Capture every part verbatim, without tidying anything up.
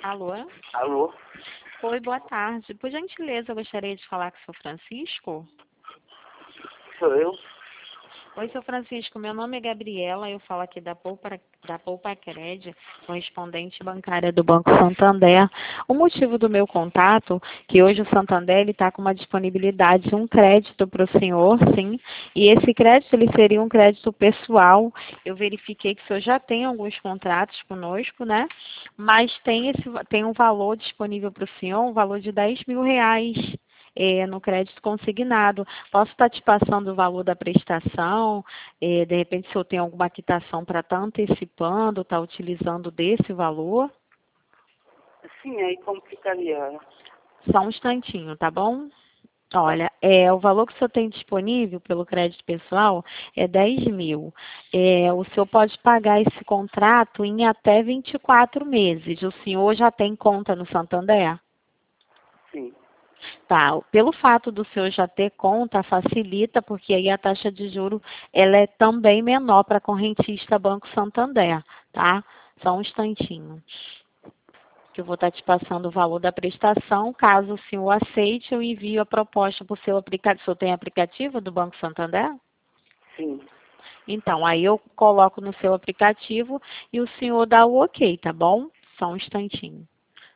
Alô? Alô? Oi, boa tarde. Por gentileza, eu gostaria de falar com o seu Francisco. Sou eu? Oi, seu Francisco. Meu nome é Gabriela. Eu falo aqui da Poupa, da Poupa Cred, correspondente bancária do Banco Santander. O motivo do meu contato, que hoje o Santander está com uma disponibilidade de um crédito para o senhor, sim. E esse crédito ele seria um crédito pessoal. Eu verifiquei que o senhor já tem alguns contratos conosco, né? Mas tem, esse, tem um valor disponível para o senhor, um valor de dez mil reais. É, no crédito consignado. Posso estar te passando o valor da prestação, é, de repente se eu tenho alguma quitação para estar antecipando, estar utilizando desse valor. Sim, aí como ficaria? Só um instantinho, tá bom? Olha, é, o valor que o senhor tem disponível pelo crédito pessoal é dez mil. É, o senhor pode pagar esse contrato em até vinte e quatro meses. O senhor já tem conta no Santander? Sim. Tá, pelo fato do senhor já ter conta, facilita, porque aí a taxa de juro ela é também menor para a correntista Banco Santander, tá? Só um instantinho, que eu vou estar te passando o valor da prestação. Caso o senhor aceite, eu envio a proposta para o seu aplicativo. O senhor tem aplicativo do Banco Santander? Sim. Então, aí eu coloco no seu aplicativo e o senhor dá o ok, tá bom? Só um instantinho.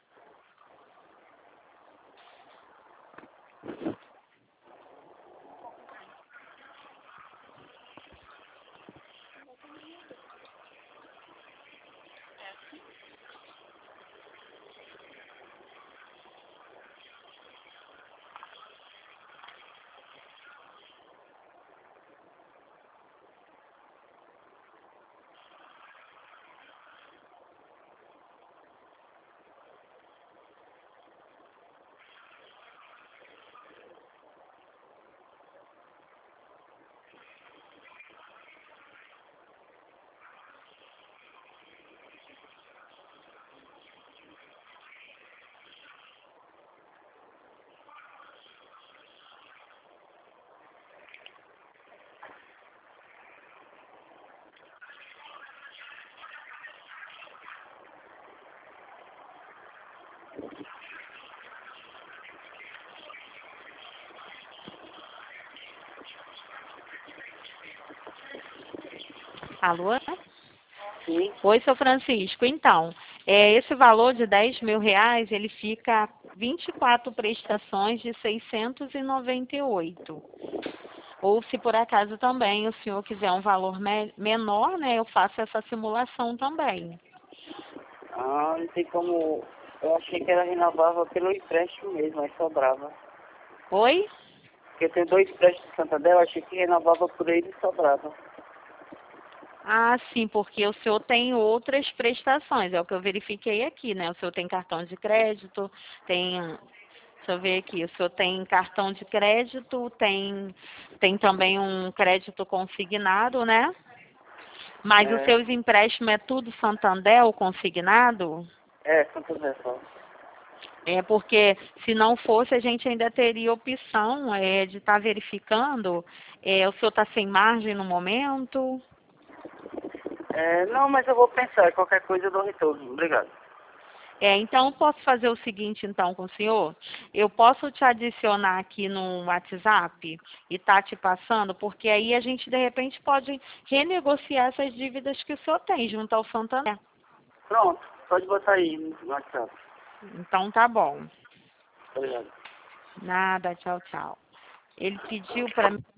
Alô? Sim. Oi, seu Francisco. Então, é, esse valor de dez mil reais, ele fica vinte e quatro prestações de seiscentos e noventa e oito. Ou se por acaso também o senhor quiser um valor me menor, né, eu faço essa simulação também. Ah, não tem como... Eu achei que ela renovava pelo empréstimo mesmo, aí sobrava. Oi? Porque tem dois empréstimos do Santander, eu achei que renovava por ele e sobrava. Ah, sim, porque o senhor tem outras prestações, é o que eu verifiquei aqui, né? O senhor tem cartão de crédito, tem... Deixa eu ver aqui, o senhor tem cartão de crédito, tem, tem também um crédito consignado, né? Mas os É, seus empréstimos é tudo Santander ou consignado? é Santander só. É porque se não fosse, a gente ainda teria opção é, de estar verificando. É, o senhor está sem margem no momento? É, não, mas eu vou pensar, qualquer coisa eu dou retorno. Obrigado. É, então, eu posso fazer o seguinte, então, com o senhor? Eu posso te adicionar aqui no WhatsApp e tá te passando, porque aí a gente, de repente, pode renegociar essas dívidas que o senhor tem junto ao Santander. Pronto, pode botar aí no WhatsApp. Então, tá bom. Obrigado. Nada, tchau, tchau. Ele pediu para